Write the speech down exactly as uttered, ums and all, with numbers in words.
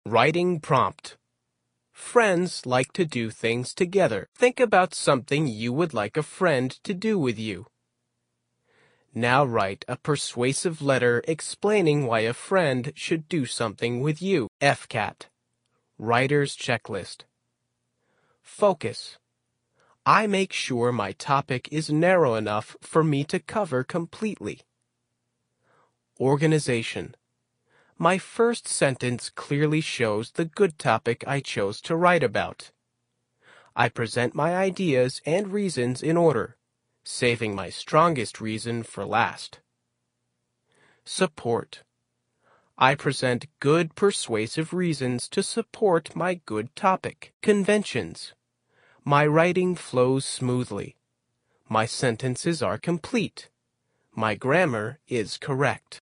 Writing prompt. Friends like to do things together. Think about something you would like a friend to do with you. Now write a persuasive letter explaining why a friend should do something with you. F C A T. Writer's Checklist. Focus. I make sure my topic is narrow enough for me to cover completely. Organization. My first sentence clearly shows the good topic I chose to write about. I present my ideas and reasons in order, saving my strongest reason for last. Support. I present good persuasive reasons to support my good topic. Conventions. My writing flows smoothly. My sentences are complete. My grammar is correct.